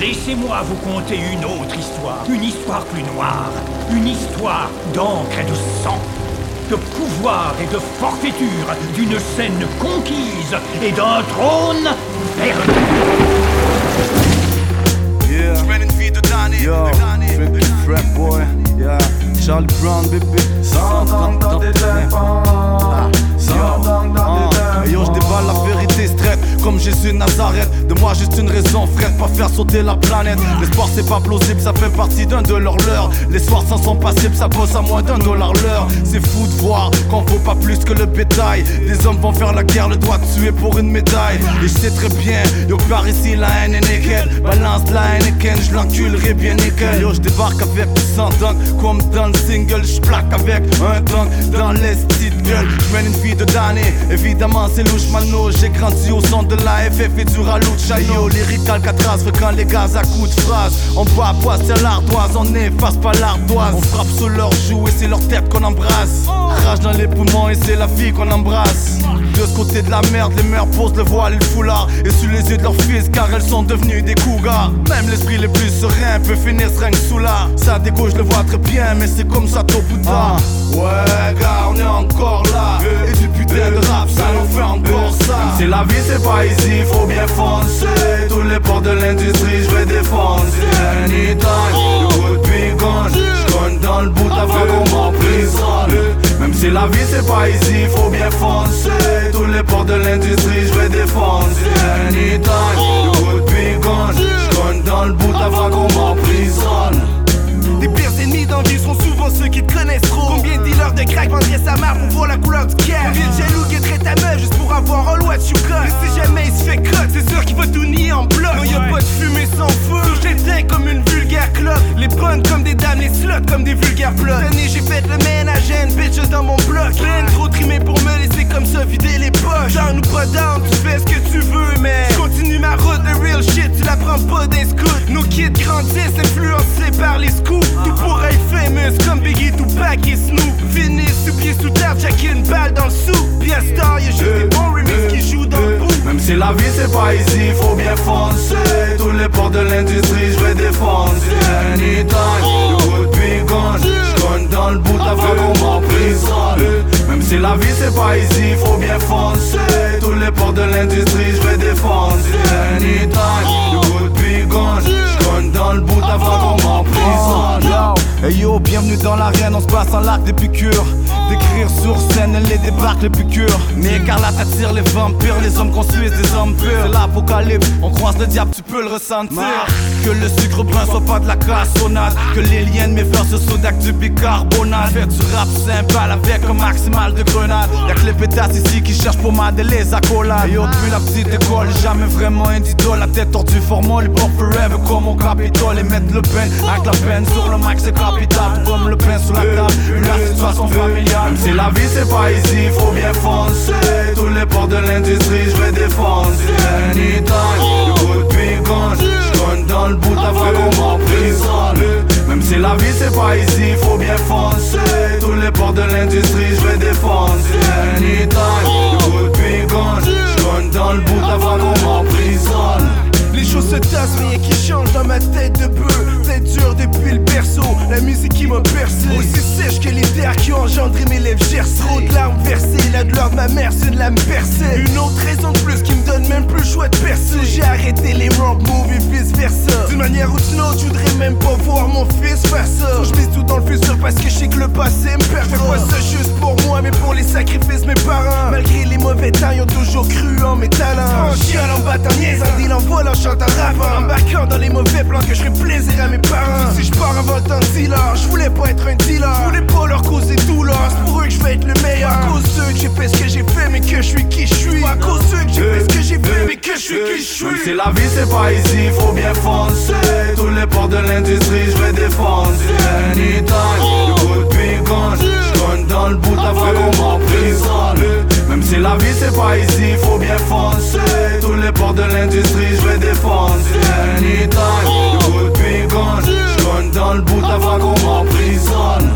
Laissez-moi vous conter une autre histoire. Une histoire plus noire. Une histoire d'encre et de sang. De pouvoir et de forfaiture. D'une scène conquise et d'un trône perdu. Yeah. Je mène une vie de damné. Yo, Frankie Frat Boy. Yeah. Charlie Brown, bébé. Sans dans tes défenses. Yo, je déballe la vérité straight comme Jésus de Nazareth. De moi juste une raison, frère, pas faire sauter la planète. L'espoir c'est pas plausible, ça fait partie d'un de leurs leurs. Les soirs sans sont passibles, ça bosse à moins $1 l'heure. C'est fou de voir qu'on vaut pas plus que le bétail. Des hommes vont faire la guerre, le doigt tuer pour une médaille. Et je sais très bien, yo par ici la haine est nickel. Balance la Heineken, je l'enculerai bien nickel. Yo, je débarque avec 100 dunk comme dans le single. Je plaque avec un dunk dans les petites gueules. Je mène une vie de damné, évidemment c'est louche mano. J'ai grandi au son de la FF et du Ralucha. Yo, lyrique Alcatraz, fréquent les gaz à coups de phrase. On boit à bois, c'est l'ardoise, on n'efface pas l'ardoise. On frappe sur leurs joues et c'est leur tête qu'on embrasse. Rage dans les poumons et c'est la vie qu'on embrasse. De ce côté de la merde, les mères posent le voile et le foulard. Et sur les yeux de leurs fils car elles sont devenues des cougars. Même l'esprit le plus serein peut finir seringue sous là. Ça dégo, je le vois très bien, mais c'est comme ça tôt ou tard. Ouais, gars, on est encore là. Et du putain de rap, ça nous fait encore ça. Même si la vie c'est pas easy, faut bien foncer. Tous les ports de l'industrie, je vais défoncer. Anytime, le coup de bigone. J'conne dans le bout avant qu'on m'emprisonne. Même si la vie c'est pas easy, faut bien foncer. Tous les ports de l'industrie, je vais défoncer. Anytime, le coup de bigone. J'conne dans le bout avant qu'on m'emprisonne. Tes pires ennemis d'envie sont souvent ceux qui te connaissent trop. Combien de dealers de crack vendraient sa mère pour voir la couleur du cash? Combien de jaloux guetteraient ta meuf juste pour avoir un lot de choucas? Mais si jamais il se fait cut, c'est sûr qu'il va tout nier en bloc. Non, y'a pas de fumée sans feu, tout j'éteins comme une vulgaire clope. Les bonnes comme des dames, les slots comme des vulgaires plots. Cette année j'ai fait le ménage à une bitches dans mon bloc. Plein trop trimé pour me laisser comme ça vider les poches. Down ou pas down, tu fais ce que tu veux, mais je continue ma route de real shit, tu la prends pas d'un scout. Nos kids grandissent influencés par les scoops. Tout pour être famous comme Biggie, Tupac et Snoop. Finissent sous pied sous terre, jack une balle dans le sou. Bien star, y'a juste des bons remixes qui jouent dans le bout. Même si la vie c'est pas easy, faut bien foncer. Tous les ports de l'industrie, je vais défoncer. Anytime, le coup de bigone. J'conne dans le bout avant qu'on m'emprisonne. Même si la vie c'est pas easy, faut bien foncer. Tous les ports de l'industrie, je vais défoncer. Anytime, le coup de bigone. J'conne dans le bout avant qu'on m'emprisonne. Hey yo, bienvenue dans l'arène, on se passe en l'arc des piqûres. D'écrire sur scène, elle les débarque les piqûres. Mais écarlate attire les vampires, les hommes construisent des hommes purs. C'est l'apocalypse, on croise le diable, tu peux le ressentir. Que le sucre brun soit pas de la cassonade. Que les liens de mes fleurs se sodaquent du bicarbonate. Fais du rap simple avec un maximal de grenades. Y'a que les pétasses ici qui cherchent pour m'aider les accolades. Et yo, depuis la petite école, jamais vraiment un idole. La tête tordue, formol, les bords forever comme au Capitole. Et mettre le pen avec la peine sur le mic, c'est capital. Tout comme le pain sous la table, la situation familiale. Même si la vie c'est pas easy, faut bien foncer. Tous les ports de l'industrie, je vais défoncer. Anytime, le coup de bigone. J'conne dans le bout avant qu'on m'emprisonne. Même si la vie c'est pas easy, faut bien foncer. Tous les ports de l'industrie, je vais défoncer. Anytime, le coup de bigone. J'conne dans le bout avant qu'on m'emprisonne. Les choses se tassent, rien qui change dans ma tête de bœuf. C'est dur depuis le berceau, la musique qui m'a percé. Aussi sèche que les terres qui ont engendré mes lèvres gercées. Trop de larmes versées, la douleur de ma mère c'est de la me percer. Une autre raison de plus qui me donne même plus le choix de percer. J'ai arrêté les wrong moves et vice versa. D'une manière ou d'une autre, je voudrais même pas voir mon fils faire ça. Je mise tout dans le futur parce que je sais que le passé me perd. Je fais pas ça juste pour moi mais pour les sacrifices de mes parents. Malgré les mauvais temps, ils ont toujours cru en mes talents. En chiant, en battant, niaisant, deal en volant, chantant, rappant. Embarquant dans les mauvais plans que je ferais plaisir à mes parents. Si je pars avant le temps de dealer, je voulais pas être un dealer. Je voulais pas leur causer douleur. C'est pour eux que je vais être le meilleur. À cause d'eux que j'ai fait ce que j'ai fait mais que je suis qui je suis. À cause d'eux que j'ai fait ce que j'ai fait mais que je suis qui je suis. Même si la vie c'est pas easy, faut bien foncer. Tous les ports de l'industrie, je vais défoncer. Anytime, le coup de bigone. J'conne dans le bout avant qu'on m'emprisonne. Même si la vie c'est pas easy, faut bien foncer. Tous les ports de l'industrie, je vais défoncer. Anytime, le coup de bigone. J'conne dans le bout avant qu'on m'emprisonne.